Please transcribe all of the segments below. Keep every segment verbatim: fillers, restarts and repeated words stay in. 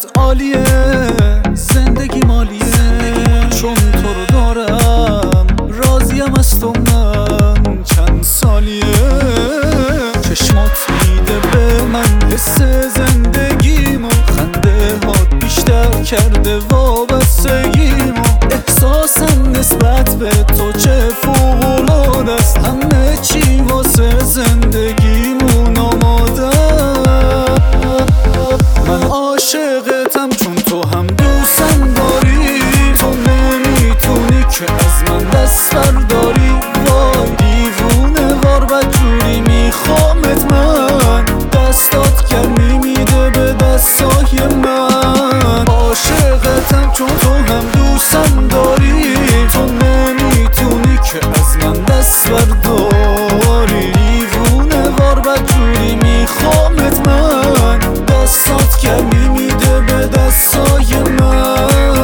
حالت عالیه، زندگی مالیه، چون تو رو دارم راضیم از تو من چند سالیه. چشمات میده به من حس زندگیمو، خنده هات بیشتر کرده وابستگیمو، احساسم نسبت به تو چه فوق‌العاده است، همه چی واسه زندگیمون آماده. من عاشقتم چون تو هم دوستم داری، تو نمیتونی که از من دست برداری. وای دیوونه وار بدجوری میخوامت من، دستات گرمی میده به دستای من. عاشقتم چون تو هم دوستم داری، تو نمیتونی که از من دست برداری. دیوونه وار بدجوری میخوامت من، دستات گرمی میده به دستای من.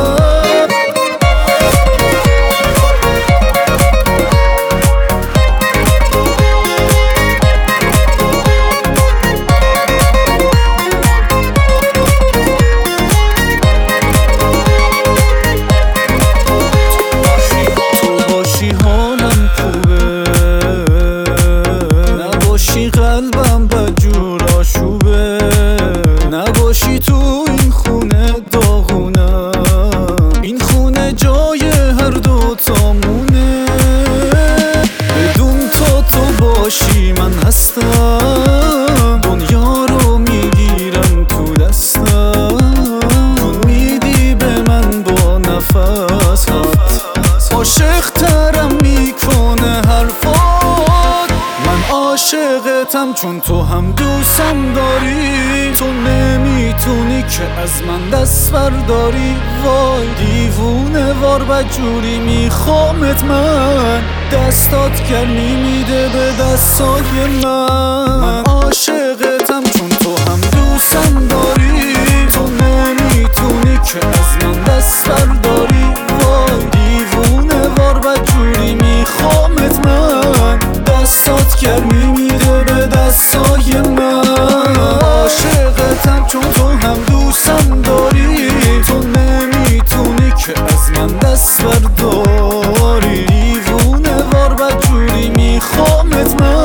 قلبم بدجور آشوبه، نباشی تو این خونه داغونم، این خونه جای هر دو تامونه. بدون تو تو باشی من هستم، دنیا رو میگیرم تو دستم. میدی به من با نفس هات، عاشق ترم میکنه حرفات. من عاشقتم چون تو هم دوستم داری، تو نمیتونی که از من دست برداری. وای دیوونه وار بدجوری میخوامت من، دستات گرمی میده به دستای من. من عاشقتم چون تو هم دوستم داری، تو نمیتونی که از من دست برداری. وای دیوونه وار بدجوری میخوامت من، دستات گرمی میده به دستای من. عاشقتم چون تو هم دوستم داری، تو نمیتونی که از من دست برداری. دیوونه وار بدجوری میخوامت من،